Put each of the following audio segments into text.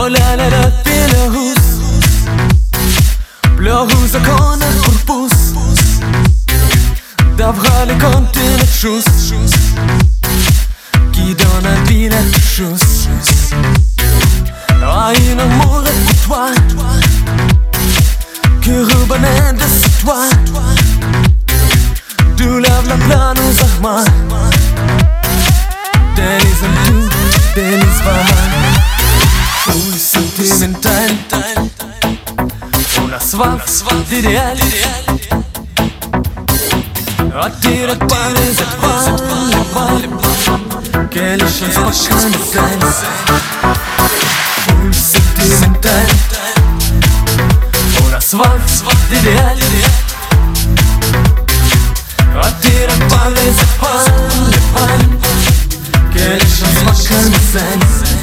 Oh là là là, Belarus a konen purpus D'avrà le conti le chus Qui donne un bilet de chus Ai un amore pour toi Que rubanen de c'est toi Du lave la plane aux armes Delis en tu, delis var Full sentimental Una svart d'idéal Attirat par les étoiles Quelle chance pas qu'un Full sentimental Una svart d'idéal Attirat par les étoiles Quelle chance pas qu'un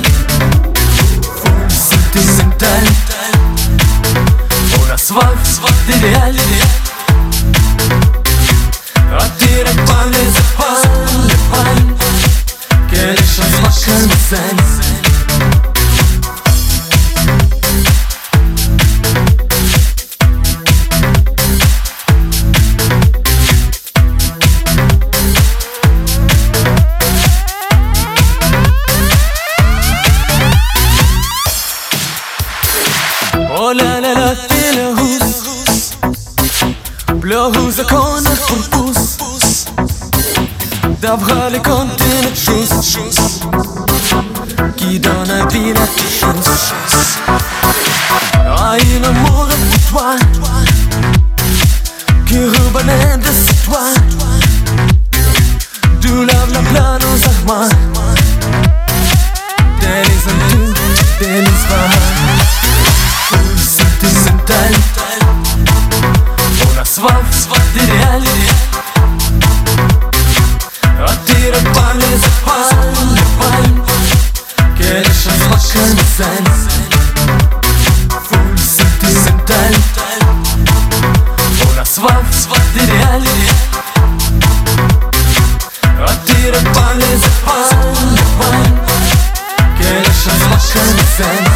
Full sentimental Una svart d'idéal Attiré par les épaules Quelle chance pas qu'elle me saigne Oh là là là, Belarus a konen purpus D'avrà le conti le chus Qui donne un bilet de chus Ai un amore pour toi Que rubanen de c'est toi Du lave la plane aux armes Delis en tu, delis var Full sentimental Una svart d'idéal Attiré par les épaules Quelle chance pas qu'elle me saigne Full sentimental Una svart d'idéal Attiré par les épaules Quelle chance pas qu'elle me saigne